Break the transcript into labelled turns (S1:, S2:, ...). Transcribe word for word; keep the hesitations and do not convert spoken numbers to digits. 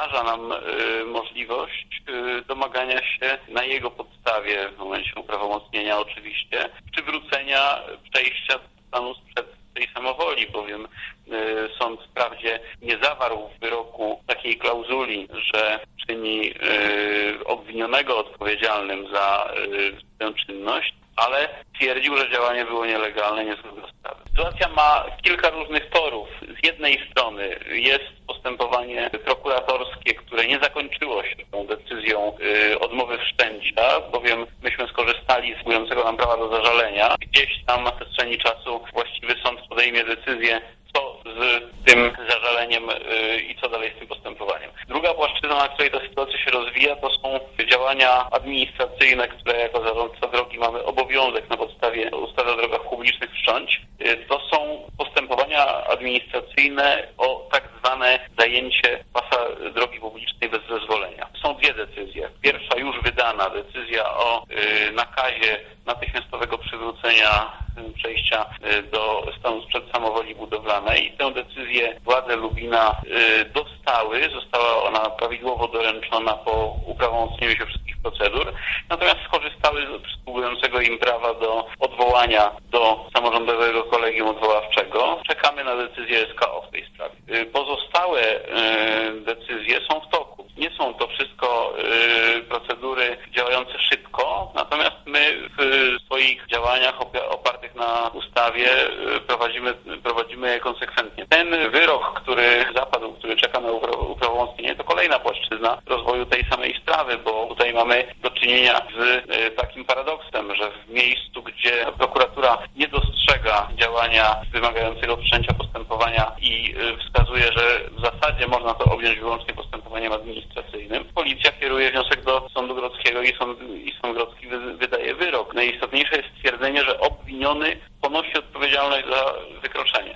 S1: stwarza nam możliwość domagania się na jego podstawie, w momencie uprawomocnienia oczywiście, przywrócenia przejścia do stanu sprzed tej samowoli, bowiem sąd wprawdzie nie zawarł w wyroku takiej klauzuli, że czyni obwinionego odpowiedzialnym za tę czynność, ale twierdził, że działanie było nielegalne, niezgodne z prawem. Sytuacja ma kilka różnych torów. Z jednej strony jest postępowanie prokuratorskie, które nie zakończyło się tą decyzją y, odmowy wszczęcia, bowiem myśmy skorzystali z mówiącego nam prawa do zażalenia. Gdzieś tam na przestrzeni czasu właściwy sąd podejmie decyzję, co z tym zażaleniem y, i co dalej z tym postępowaniem. Druga płaszczyzna, na której ta sytuacja się rozwija, to są działania administracyjne, które jako zarządca drogi mamy obowiązek na podstawie ustawy o drogach publicznych wszcząć. Y, to są postępowania administracyjne o tak zwane zajęcie pasa drogi publicznej bez zezwolenia. Są dwie decyzje. Pierwsza już wydana, decyzja o y, nakazie natychmiastowego przywrócenia przejścia do stanu sprzed samowoli budowlanej. I tę decyzję władze Lubina dostały. Została ona prawidłowo doręczona po uprawomocnieniu się wszystkich procedur. Natomiast skorzystały z przysługującego im prawa do odwołania do samorządowego kolegium odwoławczego. Czekamy na decyzję S K O w tej sprawie. Pozostałe decyzje są w toku. Nie są to wszystko procedury działające szybko, natomiast my w swoich działaniach opartych na ustawie prowadzimy, prowadzimy je konsekwentnie. Ten wyrok, który zapadł, który czeka na uprawomocnienie, to kolejna płaszczyzna rozwoju tej samej sprawy, bo tutaj mamy do czynienia z takim paradoksem, że w miejscu, gdzie prokuratura nie dostrzega działania wymagającego wszczęcia postępowania i wskazuje, że w zasadzie można to objąć wyłącznie postępowaniem administracyjnym, policja kieruje wniosek do Sądu Grodzkiego i Sąd, i Sąd Grodzki wydaje wyrok. Najistotniejsze jest stwierdzenie, że obwiniony ponosi odpowiedzialność za wykroczenie.